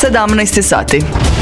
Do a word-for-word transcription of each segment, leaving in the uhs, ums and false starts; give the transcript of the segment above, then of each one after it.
sedamnaest sati.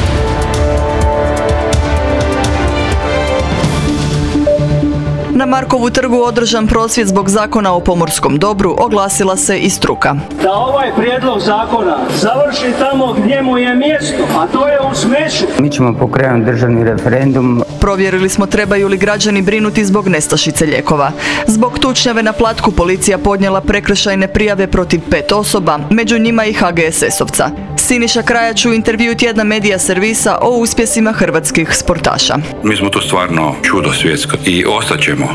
Na Markovu trgu održan prosvjed zbog zakona o pomorskom dobru, oglasila se i struka. Da ovaj prijedlog zakona završi tamo gdje mu je mjesto, a to je u smeću. Mi ćemo pokrenuti državni referendum. Provjerili smo trebaju li građani brinuti zbog nestašice lijekova. Zbog tučnjave na Platku policija podnijela prekršajne prijave protiv pet osoba, među njima i ha ge es esovca. Siniša Krajač u intervju tjedna Medija servisa o uspjesima hrvatskih sportaša. Mi smo to stvarno čudo svjetsko i ostaćemo.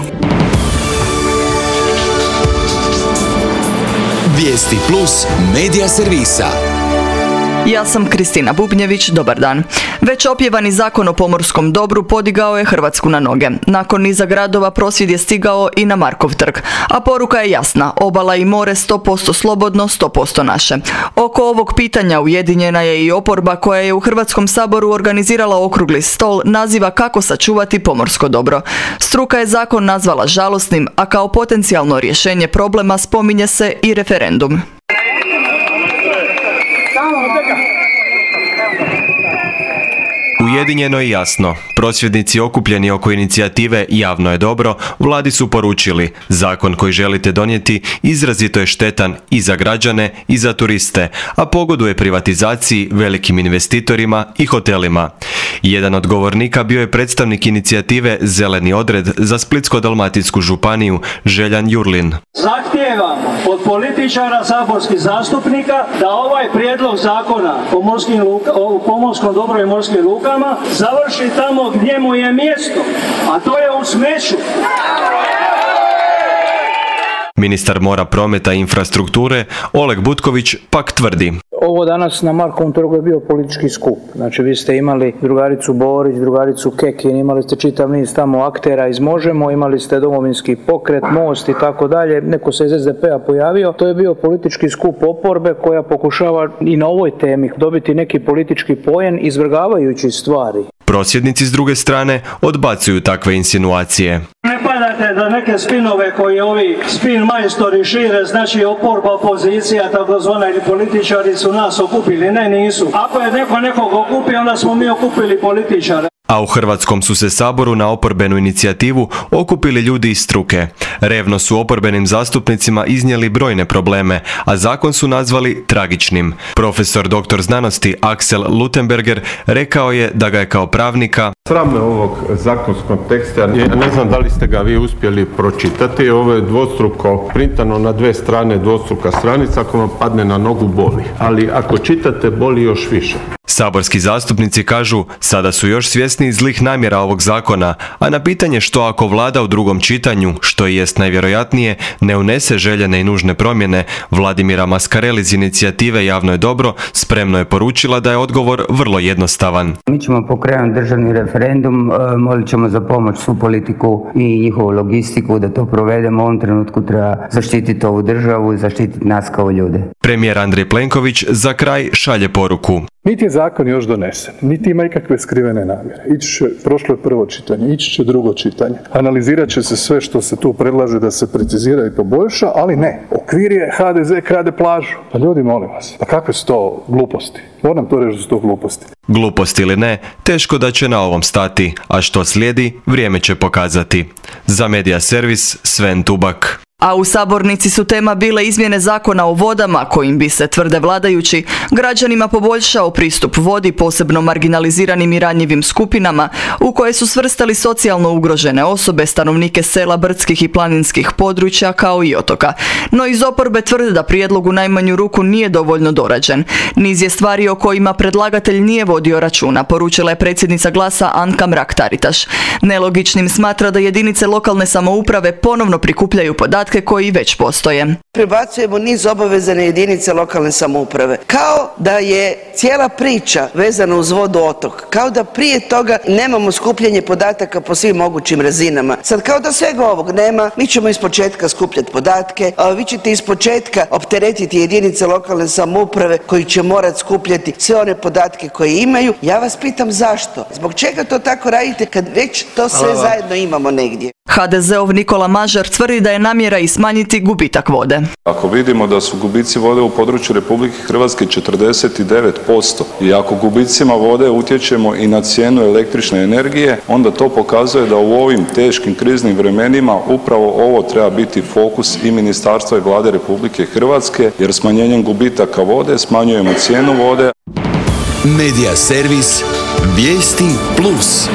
Vijesti plus Medija servisa. Ja sam Kristina Bubnjević, dobar dan. Već opjevani zakon o pomorskom dobru podigao je Hrvatsku na noge. Nakon niza gradova prosvjed je stigao i na Markov trg. A poruka je jasna, obala i more sto posto slobodno, sto posto naše. Oko ovog pitanja ujedinjena je i oporba koja je u Hrvatskom saboru organizirala okrugli stol naziva kako sačuvati pomorsko dobro. Struka je zakon nazvala žalosnim, a kao potencijalno rješenje problema spominje se i referendum. Ujedinjeno i jasno, prosvjednici okupljeni oko inicijative Javno je dobro, vladi su poručili, zakon koji želite donijeti izrazito je štetan i za građane i za turiste, a pogoduje privatizaciji, velikim investitorima i hotelima. Jedan od govornika bio je predstavnik inicijative Zeleni odred za Splitsko-dalmatinsku županiju Željan Jurlin. Zahtijevamo od političara, saborskih zastupnika da ovaj prijedlog zakona o, morskim luka, o pomorskom dobru i morskim lukama završi tamo gdje mu je mjesto, a to je u smeću. Ministar mora, prometa i infrastrukture Oleg Butković pak tvrdi. Ovo danas na Markovom trgu je bio politički skup. Znači vi ste imali drugaricu Borić, drugaricu Kekin, imali ste čitav niz tamo aktera iz Možemo, imali ste Domovinski pokret, Most i tako dalje. Neko se iz es de pe a pojavio. To je bio politički skup oporbe koja pokušava i na ovoj temi dobiti neki politički poen izvrgavajući stvari. Prosvjednici s druge strane odbacuju takve insinuacije. Ne padate da neke spinove koji ovi spin majstori šire, znači oporba, opozicija, takozvana ili političari su nas okupili. Ne, nisu. Ako je neko nekog okupio, onda smo mi okupili političare. A u Hrvatskom su se saboru na oporbenu inicijativu okupili ljudi iz struke. Revno su oporbenim zastupnicima iznijeli brojne probleme, a zakon su nazvali tragičnim. Profesor doktor znanosti Aksel Lutenberger rekao je da ga je kao pravnika sram me ovog zakonskog teksta. Ja ne znam da li ste ga vi uspjeli pročitati. Ovo je dvostruko printano na dve strane, dvostruka stranica. Ako vam padne na nogu, boli. Ali ako čitate, boli još više. Saborski zastupnici kažu sada su još svjesni zlih namjera ovog zakona, a na pitanje što ako vlada u drugom čitanju, što i jest najvjerojatnije, ne unese željene i nužne promjene, Vladimira Mascarelli iz inicijative Javno je dobro spremno je poručila da je odgovor vrlo jednostavan. Mi ćemo pokrenuti državni referendum, molit ćemo za pomoć svu politiku i njihovu logistiku da to provedemo. U ovom trenutku treba zaštititi ovu državu i zaštititi nas kao ljude. Premijer Andrej Plenković za kraj šalje poruku. Niti je zakon još donesen, niti ima ikakve skrivene namjere. Ići će, prošlo je prvo čitanje, ići će drugo čitanje. Analizirat će se sve što se tu predlaže da se precizira i poboljša, ali ne. Okvir je ha de ze krade plažu. Pa ljudi, molim vas, pa kakve su to gluposti? Moram to reći da su to gluposti. Glupost ili ne, teško da će na ovom stati, a što slijedi, vrijeme će pokazati. Za Medija servis, Sven Tubak. A u sabornici su tema bile izmjene zakona o vodama kojim bi se, tvrde vladajući, građanima poboljšao pristup vodi, posebno marginaliziranim i ranjivim skupinama, u koje su svrstali socijalno ugrožene osobe, stanovnike sela, brdskih i planinskih područja kao i otoka. No iz oporbe tvrde da prijedlog u najmanju ruku nije dovoljno dorađen. Niz je stvari o kojima predlagatelj nije vodio računa, poručila je predsjednica Glasa Anka Mrak-Taritaš. Nelogičnim smatra da jedinice lokalne samouprave ponovno prikupljaju podatke koji već postoje. Prebacujemo niz obaveza na jedinice lokalne samouprave. Kao da je cijela priča vezana uz vodu otok. Kao da prije toga nemamo skupljanje podataka po svim mogućim razinama. Sad kao da svega ovog nema, mi ćemo ispočetka skupljati podatke, a vi ćete ispočetka opteretiti jedinice lokalne samouprave koji će morati skupljati sve one podatke koje imaju. Ja vas pitam zašto? Zbog čega to tako radite kad već to sve zajedno imamo negdje? ha de zeov Nikola Mažar tvrdi da je namjera i smanjiti gubitak vode. Ako vidimo da su gubici vode u području Republike Hrvatske četrdeset devet posto i ako gubicima vode utječemo i na cijenu električne energije, onda to pokazuje da u ovim teškim kriznim vremenima upravo ovo treba biti fokus i ministarstva i Vlade Republike Hrvatske, jer smanjenjem gubitaka vode smanjujemo cijenu vode. Medija servis Vijesti Plus.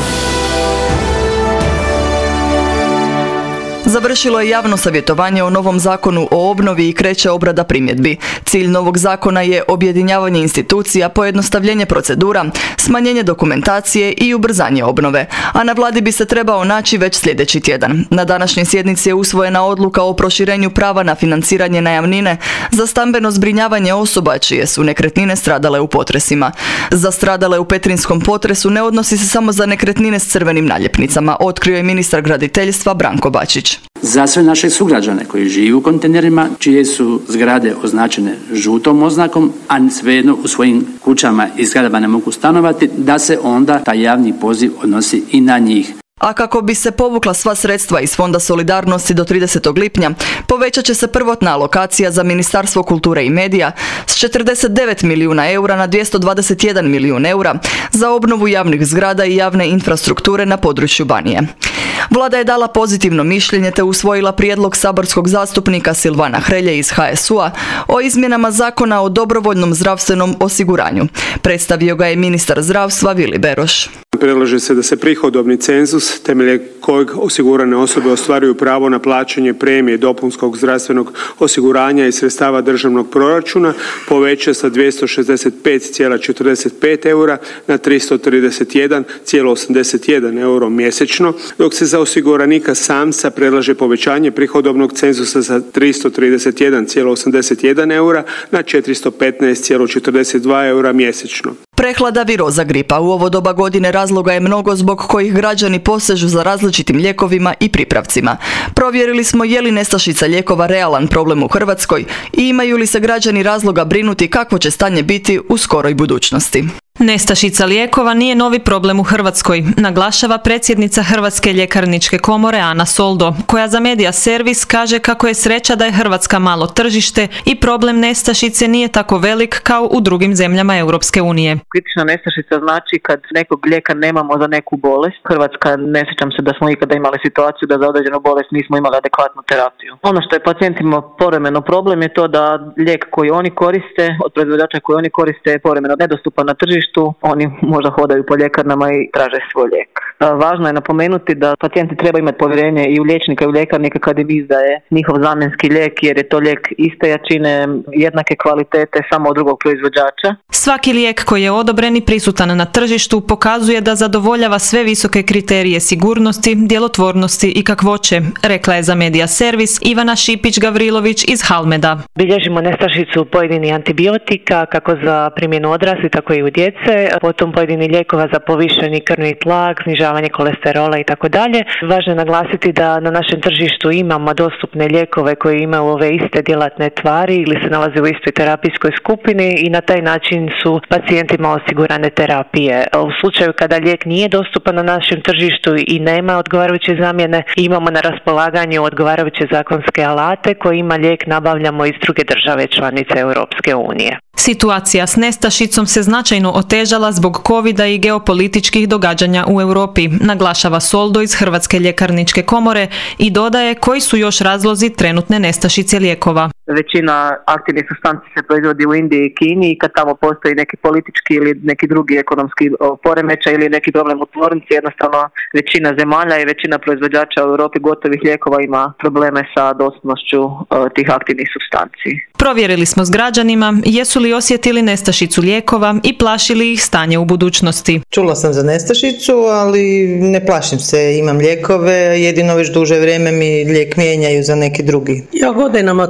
Završilo je javno savjetovanje o novom zakonu o obnovi i kreće obrada primjedbi. Cilj novog zakona je objedinjavanje institucija, pojednostavljenje procedura, smanjenje dokumentacije i ubrzanje obnove, a na vladi bi se trebao naći već sljedeći tjedan. Na današnjoj sjednici je usvojena odluka o proširenju prava na financiranje najamnine za stambeno zbrinjavanje osoba čije su nekretnine stradale u potresima. Za stradale u petrinjskom potresu ne odnosi se samo za nekretnine s crvenim naljepnicama, otkrio je ministar graditeljstva Branko Bačić. Za sve naše sugrađane koji žive u kontejnerima, čije su zgrade označene žutom oznakom, a svejedno u svojim kućama i zgradama ne mogu stanovati, da se onda taj javni poziv odnosi i na njih. A kako bi se povukla sva sredstva iz Fonda solidarnosti do tridesetog lipnja, povećat će se prvotna alokacija za Ministarstvo kulture i medija s četrdeset devet milijuna eura na dvjesto dvadeset jedan milijun eura za obnovu javnih zgrada i javne infrastrukture na području Banije. Vlada je dala pozitivno mišljenje te usvojila prijedlog saborskog zastupnika Silvana Hrelje iz ha es u a o izmjenama Zakona o dobrovoljnom zdravstvenom osiguranju. Predstavio ga je ministar zdravstva Vili Beroš. Predlaže se da se prihodovni cenzus temeljem kojeg osigurane osobe ostvaruju pravo na plaćanje premije dopunskog zdravstvenog osiguranja iz sredstava državnog proračuna poveća sa dvjesto šezdeset pet zarez četrdeset pet eura na tristo trideset jedan zarez osamdeset jedan euro mjesečno, dok se za osiguranika samca predlaže povećanje prihodovnog cenzusa sa tristo trideset jedan zarez osamdeset jedan eura na četiristo petnaest zarez četrdeset dva eura mjesečno. Prehlada, viroza, gripa. U ovo doba godine razloga je mnogo zbog kojih građani posežu za različitim lijekovima i pripravcima. Provjerili smo je li nestašica lijekova realan problem u Hrvatskoj i imaju li se građani razloga brinuti kakvo će stanje biti u skoroj budućnosti. Nestašica lijekova nije novi problem u Hrvatskoj, naglašava predsjednica Hrvatske ljekarničke komore Ana Soldo, koja za Medija servis kaže kako je sreća da je Hrvatska malo tržište i problem nestašice nije tako velik kao u drugim zemljama Europske unije. Kritična nestašica znači kad nekog lijeka nemamo za neku bolest. Hrvatska, ne sjećam se da smo ikada imali situaciju da za određenu bolest nismo imali adekvatnu terapiju. Ono što je pacijentima povremeno problem je to da lijek koji oni koriste, od proizvođača koji oni koriste, je povremeno nedostupan na tržištu. Oni možda hodaju po ljekarnama i traže svoj lijek. Važno je napomenuti da pacijenti treba imati povjerenje i u liječnika i u ljekarnika kad im izdaje njihov zamjenski lijek, jer je to lijek iste jačine, jednake kvalitete, samo od drugog proizvođača. Svaki lijek koji je odobren i prisutan na tržištu pokazuje da zadovoljava sve visoke kriterije sigurnosti, djelotvornosti i kakvoće, rekla je za Medija servis Ivana Šipić-Gavrilović iz Halmeda. Bilježimo nestašicu pojedinih antibiotika, kako za primjenu odraslih, tako i u djece, potom pojedini lijekova za povišeni krvni tlak, snižavanje kolesterola i tako dalje. Važno je naglasiti da na našem tržištu imamo dostupne lijekove koji imaju ove iste djelatne tvari ili se nalaze u istoj terapijskoj skupini i na taj način su pacijentima osigurane terapije. U slučaju kada lijek nije dostupan na našem tržištu i nema odgovarajuće zamjene, imamo na raspolaganju odgovarajuće zakonske alate kojima lijek nabavljamo iz druge države članice Europske unije. Situacija s nestašicom se značajno otežala zbog covida i geopolitičkih događanja u Europi, naglašava Soldo iz Hrvatske ljekarničke komore i dodaje koji su još razlozi trenutne nestašice lijekova. Većina aktivnih supstanci se proizvodi u Indiji i Kini i kad tamo postoji neki politički ili neki drugi ekonomski poremećaj ili neki problem u tvornici, jednostavno većina zemalja i većina proizvođača u Europi gotovih lijekova ima probleme sa dostupnošću tih aktivnih supstanci. Provjerili smo s građanima jesu li osjetili nestašicu lijekova i plašili ih stanje u budućnosti. Čula sam za nestašicu, ali ne plašim se, imam lijekove, jedino već duže vrijeme mi lijek mijenjaju za neki drugi. Ja godinama trošim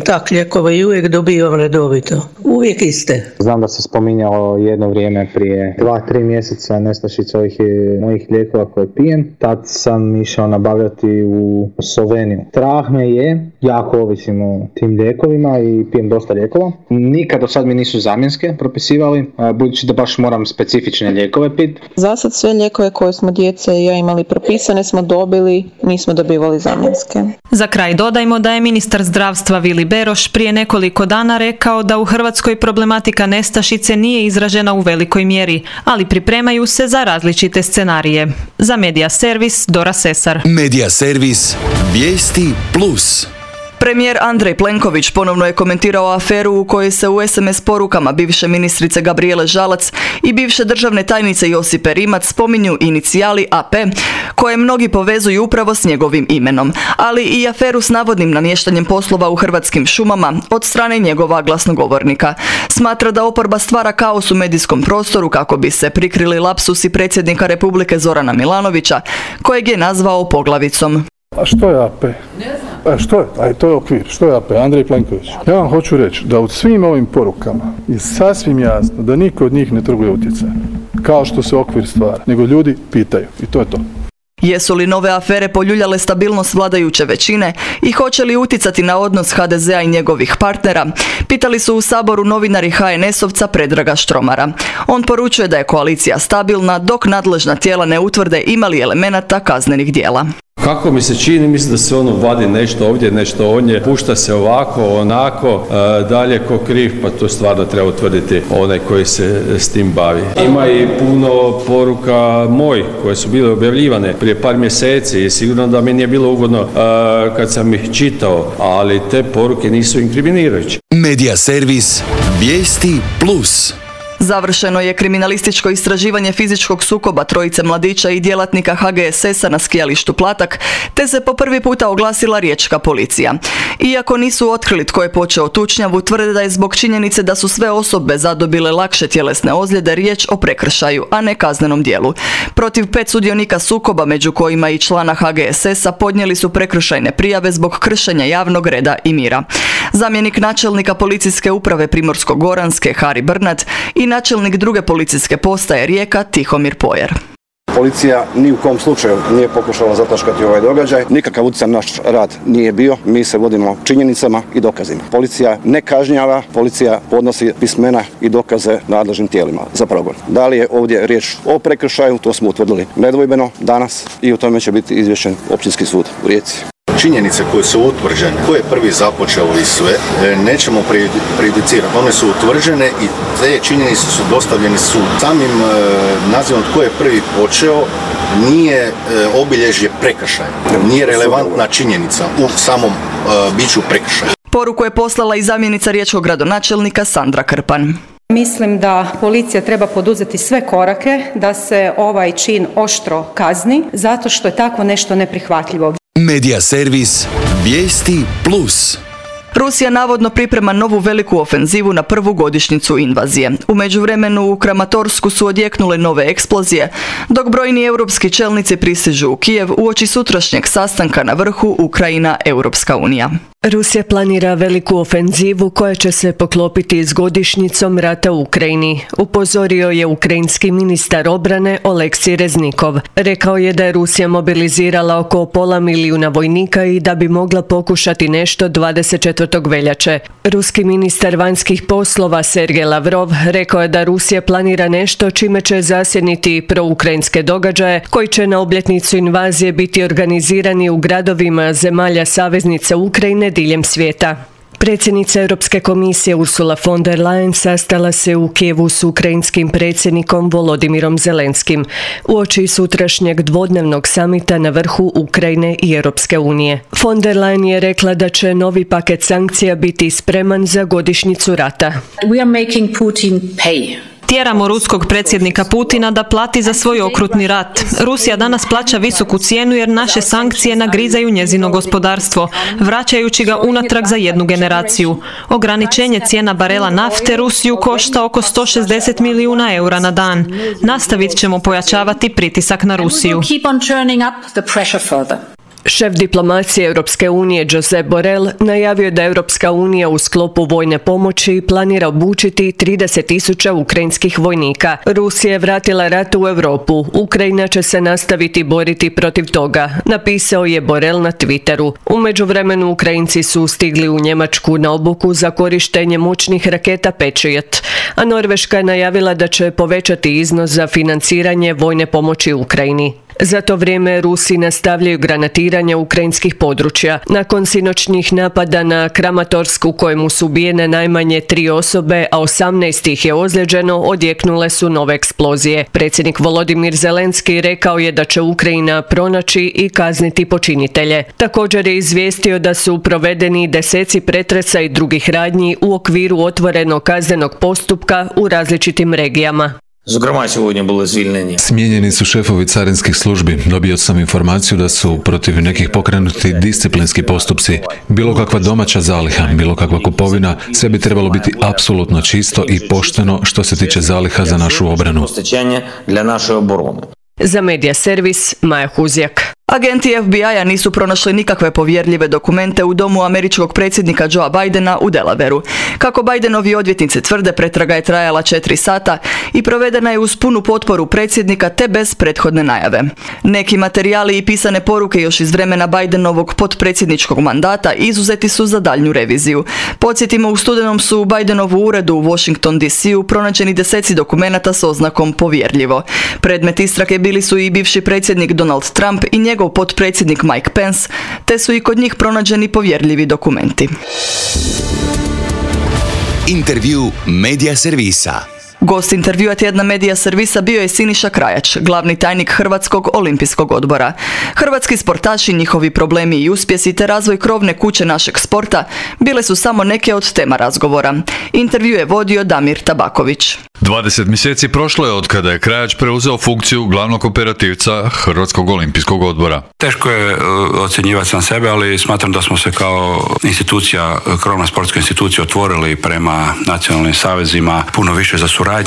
tak lijekove i uvijek dobivam redovito. Uvijek iste. Znam da se spominjalo jedno vrijeme prije dva, tri mjeseca nestašica ovih mojih lijekova koje pijem. Tad sam išao nabavljati u Sloveniju. Strah me je, jako ovisim o tim lijekovima i pijem dosta lijekova. Nikad do sad mi nisu zamjenske propisivali, budući da baš moram specifične lijekove piti. Za sad sve lijekove koje smo djece i ja imali propisane smo dobili, nismo dobivali zamjenske. Za kraj dodajmo da je ministar zdravstva Vili Beroš prije nekoliko dana rekao da u Hrvatskoj problematika nestašice nije izražena u velikoj mjeri, ali pripremaju se za različite scenarije. Za Medija Servis, Dora Sesar. Medija Servis, vijesti plus. Premijer Andrej Plenković ponovno je komentirao aferu u kojoj se u es em es porukama bivše ministrice Gabrijele Žalac i bivše državne tajnice Josipe Rimac spominju inicijali a pe, koje mnogi povezuju upravo s njegovim imenom, ali i aferu s navodnim namještanjem poslova u Hrvatskim šumama od strane njegova glasnogovornika. Smatra da oporba stvara kaos u medijskom prostoru kako bi se prikrili lapsusi predsjednika Republike Zorana Milanovića, kojeg je nazvao poglavicom. A što je a pe? Ne znam. A što je? Aj, to je okvir. Što je a pe? Andrej Plenković. Ja vam hoću reći da u svim ovim porukama je sasvim jasno da niko od njih ne trguje utjecaj. Kao što se okvir stvara. Nego ljudi pitaju. I to je to. Jesu li nove afere poljuljale stabilnost vladajuće većine i hoće li utjecati na odnos ha de zea i njegovih partnera? Pitali su u Saboru novinari ha en esovca Predraga Štromara. On poručuje da je koalicija stabilna dok nadležna tijela ne utvrde imali elemenata kaznenih djela. Kako mi se čini, mislim da se ono vadi nešto ovdje, nešto onje, pušta se ovako, onako, e, dalje ko kriv, pa to stvarno treba utvrditi onaj koji se s tim bavi. Ima i puno poruka moj koje su bile objavljivane prije par mjeseci i sigurno da mi nije bilo ugodno e, kad sam ih čitao, ali te poruke nisu inkriminirajuće. Medija Servis, vijesti plus. Završeno je kriminalističko istraživanje fizičkog sukoba trojice mladića i djelatnika ha ge es esa na skijalištu Platak, te se po prvi puta oglasila riječka policija. Iako nisu otkrili tko je počeo tučnjavu, tvrde da je zbog činjenice da su sve osobe zadobile lakše tjelesne ozljede riječ o prekršaju, a ne kaznenom djelu. Protiv pet sudionika sukoba, među kojima i člana ha ge es esa, podnijeli su prekršajne prijave zbog kršenja javnog reda i mira. Zamjenik načelnika policijske uprave Primorsko-goranske Hari Brnat i načelnik druge policijske postaje Rijeka Tihomir Pojer. Policija ni u kom slučaju nije pokušala zataškati ovaj događaj. Nikakav utjecaj na naš rad nije bio. Mi se vodimo činjenicama i dokazima. Policija ne kažnjava, policija podnosi pismena i dokaze nadležnim tijelima za progon. Da li je ovdje riječ o prekršaju, to smo utvrdili nedvojbeno danas i u tome će biti izvješćen Općinski sud u Rijeci. Činjenice koje su utvrđene, ko je prvi započeo i sve, nećemo prejudicirati. One su utvrđene i te činjenice su dostavljeni sudu. Samim e, nazivom tko je prvi počeo nije e, obilježje prekršaja, nije relevantna činjenica u samom e, biću prekršaja. Poruku je poslala i zamjenica riječkog gradonačelnika Sandra Krpan. Mislim da policija treba poduzeti sve korake da se ovaj čin oštro kazni, zato što je tako nešto neprihvatljivo. Medija Servis, vijesti plus. Rusija navodno priprema novu veliku ofenzivu na prvu godišnjicu invazije. U međuvremenu u Kramatorsku su odjeknule nove eksplozije, dok brojni europski čelnici pristižu u Kijev uoči sutrašnjeg sastanka na vrhu Ukrajina-Europska unija. Rusija planira veliku ofenzivu koja će se poklopiti s godišnjicom rata u Ukrajini, upozorio je ukrajinski ministar obrane Oleksij Reznikov. Rekao je da je Rusija mobilizirala oko pola milijuna vojnika i da bi mogla pokušati nešto dvadeset četvrtog veljače. Ruski ministar vanjskih poslova Sergej Lavrov rekao je da Rusija planira nešto čime će zasjeniti proukrajinske događaje koji će na obljetnicu invazije biti organizirani u gradovima zemalja saveznice Ukrajine diljem svijeta. Predsjednica Europske komisije Ursula von der Leyen sastala se u Kijevu s ukrajinskim predsjednikom Volodimirom Zelenskim uoči sutrašnjeg dvodnevnog samita na vrhu Ukrajine i Europske unije. Von der Leyen je rekla da će novi paket sankcija biti spreman za godišnjicu rata. We are making Putin pay. Tjeramo ruskog predsjednika Putina da plati za svoj okrutni rat. Rusija danas plaća visoku cijenu jer naše sankcije nagrizaju njezino gospodarstvo, vraćajući ga unatrag za jednu generaciju. Ograničenje cijena barela nafte Rusiju košta oko sto šezdeset milijuna eura na dan. Nastavit ćemo pojačavati pritisak na Rusiju. Šef diplomacije Europske unije Josep Borrell najavio da Europska unija u sklopu vojne pomoći planira obučiti trideset tisuća ukrajinskih vojnika. Rusija je vratila rat u Europu. Ukrajina će se nastaviti boriti protiv toga, napisao je Borrell na Twitteru. U međuvremenu Ukrajinci su stigli u Njemačku na obuku za korištenje moćnih raketa Patriot, a Norveška je najavila da će povećati iznos za financiranje vojne pomoći Ukrajini. Za to vrijeme Rusi nastavljaju granatiranje ukrajinskih područja. Nakon sinoćnjih napada na Kramatorsk u kojemu su ubijene najmanje tri osobe, a osamnaest ih je ozlijeđeno, odjeknule su nove eksplozije. Predsjednik Volodimir Zelenski rekao je da će Ukrajina pronaći i kazniti počinitelje. Također je izvijestio da su provedeni deseci pretresa i drugih radnji u okviru otvorenog kaznenog postupka u različitim regijama. Smijenjeni su šefovi carinskih službi. Dobio sam informaciju da su protiv nekih pokrenuti disciplinski postupci. Bilo kakva domaća zaliha, bilo kakva kupovina, sve bi trebalo biti apsolutno čisto i pošteno što se tiče zaliha za našu obranu. Za Medija servis Maja Huzjak. Agenti F B I-a nisu pronašli nikakve povjerljive dokumente u domu američkog predsjednika Joea Bidena u Delawareu. Kako Bidenovi odvjetnici tvrde, pretraga je trajala četiri sata i provedena je uz punu potporu predsjednika te bez prethodne najave. Neki materijali i pisane poruke još iz vremena Bidenovog potpredsjedničkog mandata izuzeti su za daljnju reviziju. Podsjetimo, u studenom su u Bidenovu uredu u Washington D C-u pronađeni deseci dokumenata s oznakom povjerljivo. Predmet istrage bili su i bivši predsjednik Donald Trump i njegov njegov potpredsjednik Mike Pence, te su i kod njih pronađeni povjerljivi dokumenti. Intervju Medija servisa. Gost intervjua tjedna Medija servisa bio je Siniša Krajač, glavni tajnik Hrvatskog olimpijskog odbora. Hrvatski sportaši, njihovi problemi i uspjesi te razvoj krovne kuće našeg sporta bile su samo neke od tema razgovora. Intervju je vodio Damir Tabaković. dvadeset mjeseci prošlo je od kada je Krajač preuzeo funkciju glavnog operativca Hrvatskog olimpijskog odbora. Teško je ocjenjivati sam sebe, ali smatram da smo se kao institucija, krovna sportska institucija, otvorili prema nacionalnim savezima puno više za suradnju.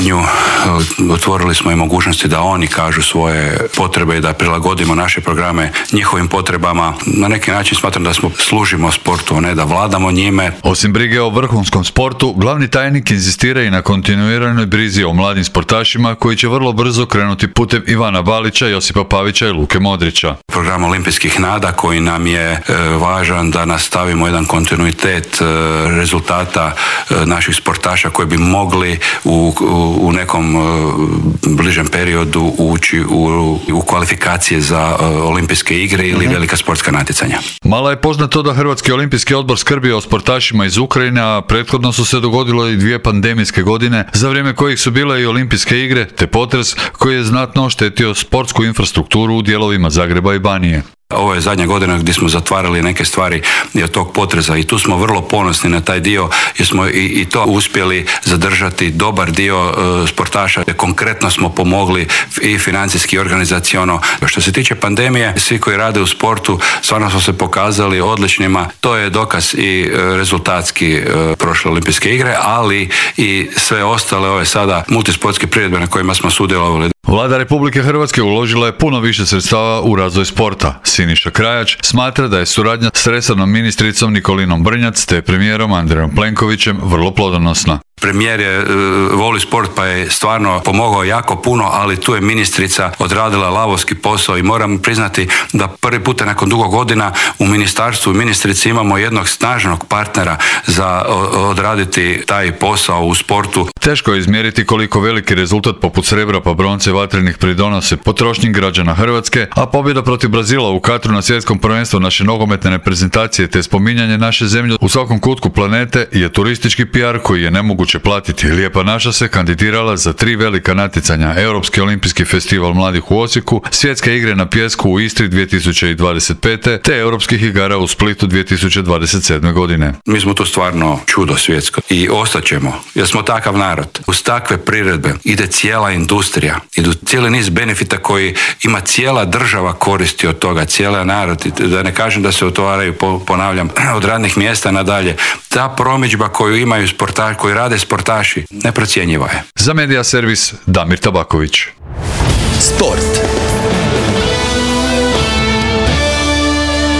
Otvorili smo i mogućnosti da oni kažu svoje potrebe i da prilagodimo naše programe njihovim potrebama. Na neki način smatram da smo služimo sportu, a ne da vladamo njime. Osim brige o vrhunskom sportu, glavni tajnik inzistira i na kontinuiranoj brizi o mladim sportašima koji će vrlo brzo krenuti putem Ivana Balića, Josipa Pavića i Luke Modrića. Program olimpijskih nada koji nam je e, važan da nastavimo jedan kontinuitet e, rezultata e, naših sportaša koji bi mogli u, u, u nekom e, bližem periodu ući u, u kvalifikacije za e, olimpijske igre ili mm-hmm. velika sportska natjecanja. Mala je poznato da Hrvatski olimpijski odbor skrbi o sportašima iz Ukrajine, a prethodno su se dogodilo i dvije pandemijske godine, za vrijeme kojih su bile i olimpijske igre, te potres koji je znatno oštetio sportsku infrastrukturu u dijelovima Zagreba i Banije. Ovo je zadnja godina gdje smo zatvarali neke stvari od tog potresa i tu smo vrlo ponosni na taj dio jer smo i, i to uspjeli zadržati dobar dio uh, sportaša. Konkretno smo pomogli i financijski i organizaciono. Što se tiče pandemije, svi koji rade u sportu stvarno smo se pokazali odličnima. To je dokaz i uh, rezultatski uh, prošle olimpijske igre, ali i sve ostale ove sada multisportske priredbe na kojima smo sudjelovali. Vlada Republike Hrvatske uložila je puno više sredstava u razvoj sporta. Siniša Krajač smatra da je suradnja s resornom ministricom Nikolinom Brnjac te premijerom Andrejom Plenkovićem vrlo plodonosna. Premijer je uh, voli sport pa je stvarno pomogao jako puno, ali tu je ministrica odradila lavovski posao i moram priznati da prvi puta nakon dugo godina u ministarstvu i ministrici imamo jednog snažnog partnera za o, odraditi taj posao u sportu. Teško je izmjeriti koliko veliki rezultat poput srebra pa bronce vatrenih pridonose potrošnji građana Hrvatske, a pobjeda protiv Brazila u Katru na svjetskom prvenstvu naše nogometne reprezentacije te spominjanje naše zemlje u svakom kutku planete je turistički P R koji je nemoguće će platiti. Lijepa naša se kandidirala za tri velika natjecanja: Europski olimpijski festival mladih u Osijeku, Svjetske igre na pijesku u Istri dvije tisuće dvadeset pete te Europskih igara u Splitu dvije tisuće dvadeset sedme godine. Mi smo tu stvarno čudo svjetsko i ostaćemo, jer smo takav narod. Uz takve priredbe ide cijela industrija, idu cijeli niz benefita koji ima cijela država koristi od toga, cijela narod, da ne kažem da se otvaraju, ponavljam, od radnih mjesta nadalje. Ta promidžba koju imaju sportaši, koji rade sportaši, neprocjenjiva je. Za Medija servis Damir Tabaković. Sport.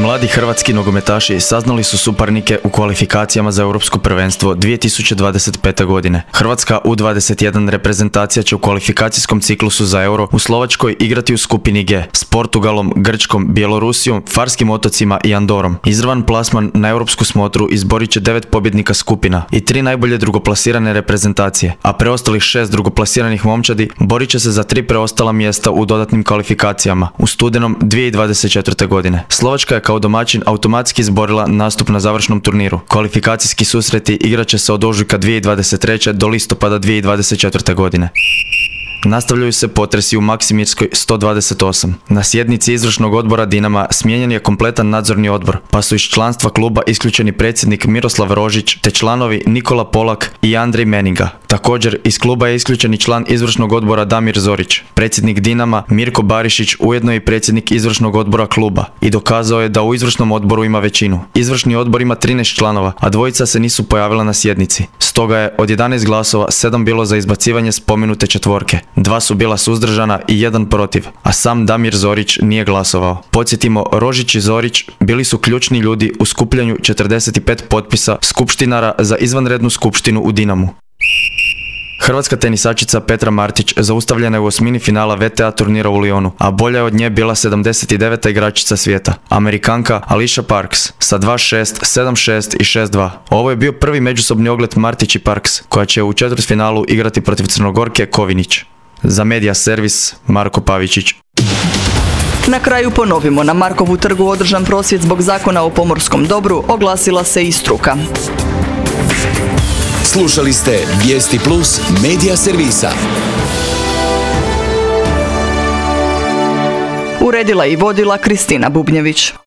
Mladi hrvatski nogometaši saznali su suparnike u kvalifikacijama za Europsko prvenstvo dvije tisuće dvadeset pete. godine. Hrvatska U dvadeset jedan reprezentacija će u kvalifikacijskom ciklusu za Euro u Slovačkoj igrati u skupini G s Portugalom, Grčkom, Bjelorusijom, Farskim otocima i Andorom. Izravan plasman na europsku smotru izborit će devet pobjednika skupina i tri najbolje drugoplasirane reprezentacije, a preostalih šest drugoplasiranih momčadi borit će se za tri preostala mjesta u dodatnim kvalifikacijama u studenom dvije tisuće dvadeset četvrte. godine. Slovačka je kao domaćin automatski izborila nastup na završnom turniru. Kvalifikacijski susreti igrat će se od ožujka dvije tisuće dvadeset treće. do listopada dvije tisuće dvadeset četvrte. godine. Nastavljaju se potresi u Maksimirskoj sto dvadeset osam. Na sjednici izvršnog odbora Dinama smijenjen je kompletan nadzorni odbor, pa su iz članstva kluba isključeni predsjednik Miroslav Rožić te članovi Nikola Polak i Andrej Meninga. Također, iz kluba je isključeni član izvršnog odbora Damir Zorić. Predsjednik Dinama Mirko Barišić ujedno je i predsjednik izvršnog odbora kluba i dokazao je da u izvršnom odboru ima većinu. Izvršni odbor ima trinaest članova, a dvojica se nisu pojavila na sjednici. Stoga je od jedanaest glasova sedam bilo za izbacivanje spomenute četvorke. Dva su bila suzdržana i jedan protiv, a sam Damir Zorić nije glasovao. Podsjetimo, Rožić i Zorić bili su ključni ljudi u skupljanju četrdeset pet potpisa skupštinara za izvanrednu skupštinu u Dinamu. Hrvatska tenisačica Petra Martić zaustavljena je u osmini finala V T A turnira u Lyonu, a bolja je od nje bila sedamdeset deveta igračica svijeta, Amerikanka Alicia Parks, sa dva šest, sedam šest i šest dva. Ovo je bio prvi međusobni ogled Martić i Parks, koja će u četvrtfinalu igrati protiv Crnogorke Kovinić. Za Medija servis, Marko Pavičić. Na kraju ponovimo, na Markovu trgu održan prosvjed zbog zakona o pomorskom dobru, oglasila se i struka. Slušali ste Vijesti Plus Medija servisa. Uredila i vodila Kristina Bubnjević.